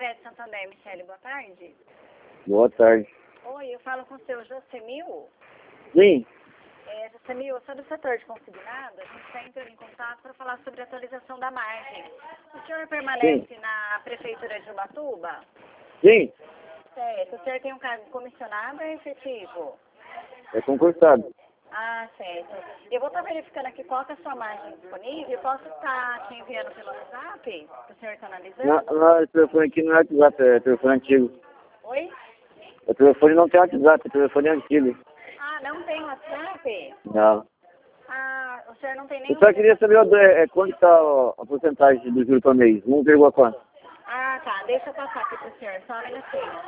Crédito Santander, Michele, boa tarde. Boa tarde. Oi, eu falo com o seu Josemil. Sim, Josemil, eu sou do setor de consignado. A gente está entrando em contato para falar sobre a atualização da margem. O senhor permanece na Prefeitura de Ubatuba? sim, Certo. O senhor tem um cargo comissionado ou efetivo? é concursado. Ah, certo. Eu vou estar verificando aqui qual que é a sua margem disponível. Eu posso estar te enviando pelo WhatsApp? O senhor está analisando? Não, esse telefone aqui não é WhatsApp, é telefone antigo. Oi? O telefone não tem WhatsApp, o telefone é antigo. Ah, não tem WhatsApp? Não. Ah, o senhor não tem Eu nenhum... só queria saber quanto está a porcentagem do juro por mês. 1, quanto? Ah, tá. Deixa eu passar aqui pro senhor. Só um minutinho.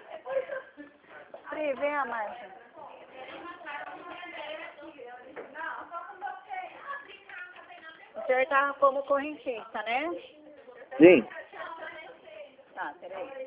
Pri, vê a margem. O senhor tá como correntista, né? Sim. Tá, peraí.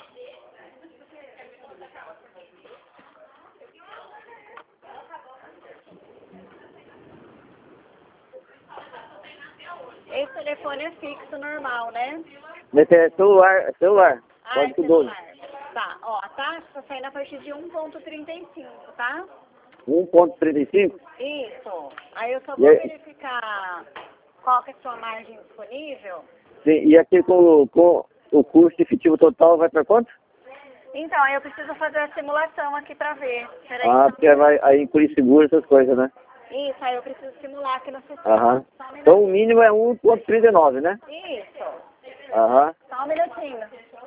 Esse telefone é fixo, normal, né? Esse é celular. Ah, Pode é ser 12. celular. Tá, ó, a taxa tá saindo a partir de 1,35, tá? 1,35? Isso. Aí eu só E vou aí- verificar qual que é a sua margem disponível. Sim, e aqui com o custo efetivo total vai para quanto? Então, aí eu preciso fazer a simulação aqui pra ver. Peraí. Ah, porque vai aí inclui seguro, essas coisas, né? Isso, aí eu preciso simular aqui no sistema. Aham. Só um Então o minutinho. mínimo é 1,39, né? Isso. Aham. Só um minutinho.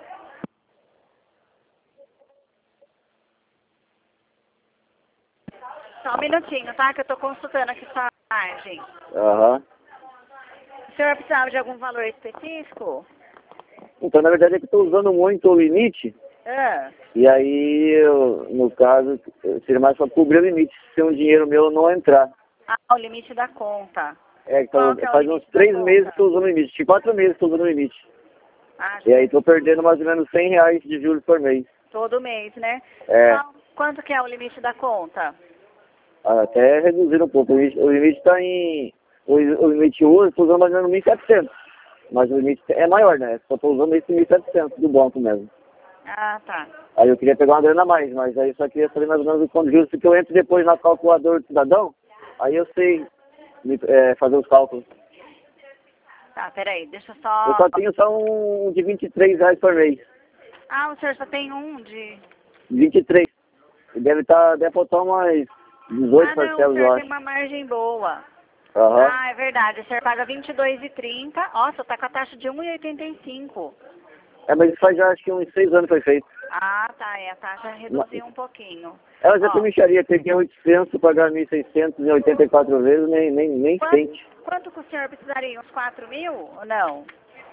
Só um minutinho, tá? Que eu tô consultando aqui sua margem. Aham. O senhor precisava de algum valor específico? Então, na verdade, é que eu estou usando muito o limite, Ah, e aí, no caso, seria mais para cobrir o limite, se um dinheiro meu não entrar. o limite da conta. Então, Qual que é o faz uns limite da 3 conta? meses que estou usando o limite, de 4 meses que estou usando o limite. Ah, E aí estou perdendo mais ou menos R$ 100 de juros por mês. todo mês, né? É, Quanto que é o limite da conta? até reduzir um pouco. O limite está em... O limite hoje, estou usando mais ou menos 1.700. Mas o limite é maior, né? Só estou usando esse 1.700 do banco mesmo. Ah, tá. Aí eu queria pegar uma grana a mais, mas aí só queria saber mais ou menos o quanto de juros, porque eu entro depois na calculadora do cidadão, aí eu sei fazer os cálculos. Tá, peraí, deixa eu Eu só... só tenho só um de R$ 23 por mês. Ah, o senhor só tem um de... 23. E deve faltar umas 18 Ah, não, o parcelas, eu senhor tem acho. uma margem boa. Aham. Ah, é verdade, o senhor paga R$22,30. Nossa, tá com a taxa de 1,85. É, mas isso faz já acho que uns 6 anos foi feito. Ah, tá, a taxa reduziu um pouquinho. Ela já Ó, tem mixaria, peguei 800, pagar 1.600 em 84 vezes, nem sente. quanto que o senhor precisaria? Uns 4 mil ou não?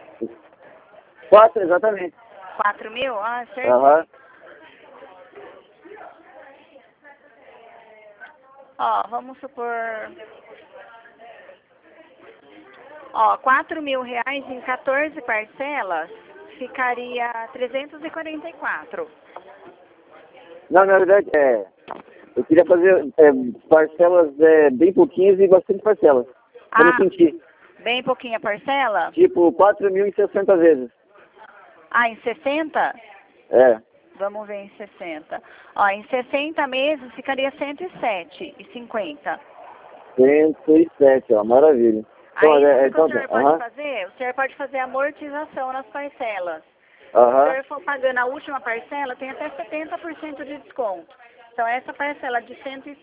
4, exatamente. 4 mil? Ah, certo. Aham. Ó, vamos supor... Ó, R$4.000 em 14 parcelas ficaria 344. Não, na verdade, eu queria fazer parcelas bem pouquinhas e bastante parcelas. Pra não sentir. Bem pouquinha parcela? Tipo, 4.060 vezes. Ah, em 60? É. Vamos ver em 60. Ó, em 60 meses ficaria 107,50. 107, ó, maravilha. Então, Aí, sabe o que então, o senhor pode fazer? O senhor pode fazer amortização nas parcelas. Se o senhor for pagando a última parcela, tem até 70% de desconto. Então, essa parcela de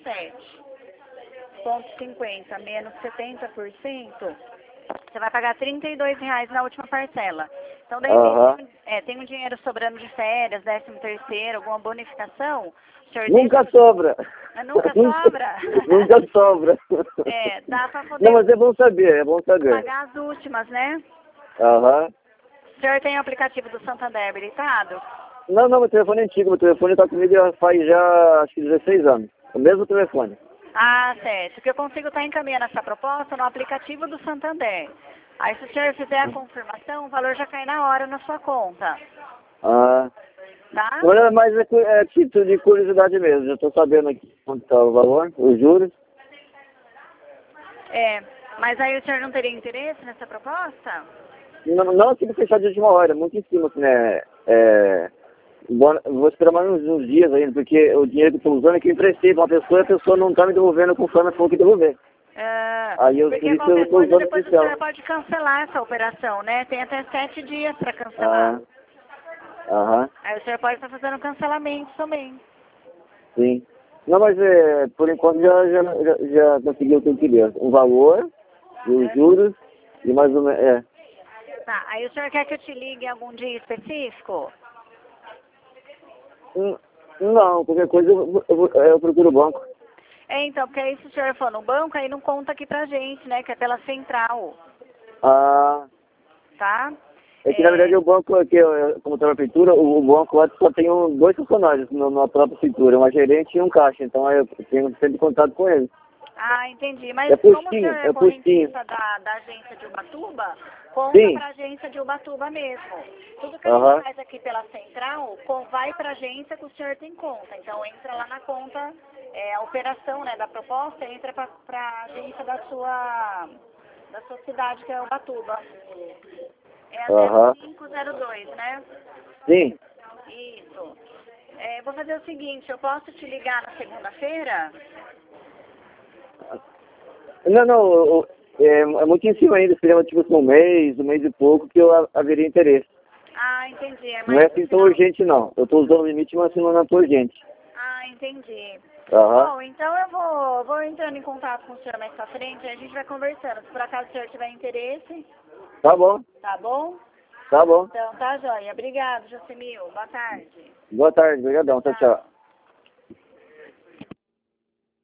107,50 menos 70%, você vai pagar R$32 na última parcela. Então, de repente, tem um dinheiro sobrando de férias, 13º, alguma bonificação, o senhor nunca sobra. Mas nunca sobra? Nunca sobra. Dá pra poder Não, mas é bom saber, pagar as últimas, né? Aham. O senhor tem o aplicativo do Santander habilitado? Não, meu telefone é antigo, meu telefone está comigo já faz acho que 16 anos. O mesmo telefone. Ah, certo. Que eu consigo estar encaminhando essa proposta no aplicativo do Santander. Aí se o senhor fizer a confirmação, o valor já cai na hora na sua conta. Ah. Tá? Olha, mas é título de curiosidade mesmo. Já estou sabendo aqui quanto está o valor, os juros. Mas aí o senhor não teria interesse nessa proposta? Não aqui no fechado de última hora, muito em cima, assim, né? Vou esperar mais uns dias ainda, porque o dinheiro que eu estou usando é que eu emprestei para uma pessoa e a pessoa não está me devolvendo conforme falou que devolver. Aí por porque isso eu qualquer estou coisa usando depois o oficial. senhor pode cancelar essa operação, né? Tem até 7 dias para cancelar. Aham. Aí o senhor pode estar fazendo cancelamento também. Sim. Não, mas por enquanto já consegui o que eu queria. Um valor, os juros e mais ou menos. Tá, aí o senhor quer que eu te ligue algum dia específico? Não, qualquer coisa eu procuro o banco. Então, porque aí se o senhor for no banco, aí não conta aqui pra gente, né? Que é pela central, Ah, tá? é que na verdade o banco aqui, como está na prefeitura, o banco lá só tem 2 funcionários na própria prefeitura, uma gerente e um caixa, então eu tenho sempre contato com eles. Ah, entendi. Mas É como o postinho, senhor é é postinho. correntista da agência de Ubatuba, conta Sim. pra agência de Ubatuba mesmo. Tudo que a gente faz aqui pela central, vai pra agência que o senhor tem conta. Então entra lá na conta, a operação, né, da proposta, entra pra agência da sua cidade, que é Ubatuba. É a 0502, né? Sim. Isso. Vou fazer o seguinte, eu posso te ligar na segunda-feira? Não, é muito em cima ainda, seria tipo um mês e pouco que eu haveria interesse. Ah, entendi. Não é assim tão urgente não, eu estou usando o limite, mas assim não é tão urgente. Ah, entendi. Aham. Bom, então eu vou entrando em contato com o senhor mais pra frente, aí a gente vai conversando. Se por acaso o senhor tiver interesse, Tá bom. tá bom? Tá bom. Então tá joia. Obrigado, Josemil. Boa tarde. Boa tarde, obrigadão, tchau, tchau.